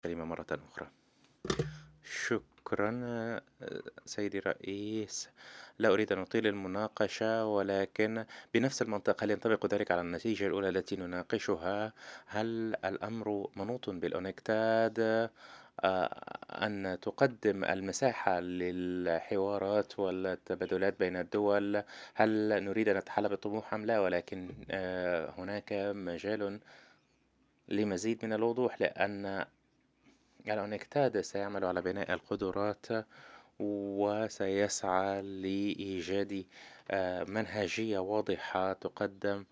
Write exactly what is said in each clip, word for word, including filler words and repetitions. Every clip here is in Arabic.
الكلمة مرة أخرى. شكرا آه، سيدي الرئيس. لا أريد أن أطيل المناقشة، ولكن بنفس المنطق هل ينطبق ذلك على النتيجة الأولى التي نناقشها؟ هل الأمر منوط بالأونكتاد آه، أن تقدم المساحة للحوارات والتبادلات بين الدول؟ هل نريد أن نتحلى بالطموح أم لا؟ ولكن آه، هناك مجال لمزيد من الوضوح، لأن الأونكتاد سيعمل على بناء القدرات وسيسعى لإيجاد آه، منهجية واضحة تقدم،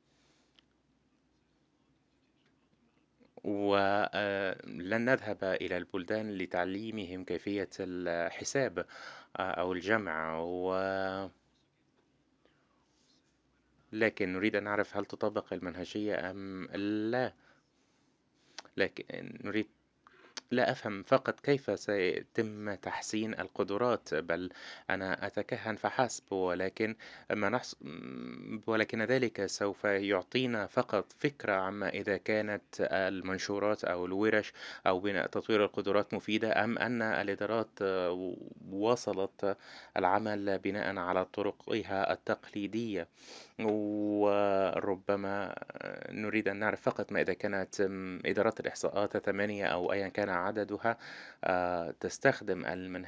ولن نذهب إلى البلدان لتعليمهم كيفية الحساب آه، أو الجمع، ولكن نريد أن نعرف هل تطبق المنهجية أم لا. لكن نريد لا أفهم فقط كيف سيتم تحسين القدرات، بل أنا أتكهن فحسب، ولكن ما نحص... ولكن ذلك سوف يعطينا فقط فكرة عما إذا كانت المنشورات أو الورش أو بناء تطوير القدرات مفيدة، أم أن الإدارات آه، واصلت العمل بناء على طرقها التقليدية. وربما نريد أن نعرف فقط ما إذا كانت إدارات الإحصاءات ثمانية أو أيا كان عددها آه، تستخدم المنهج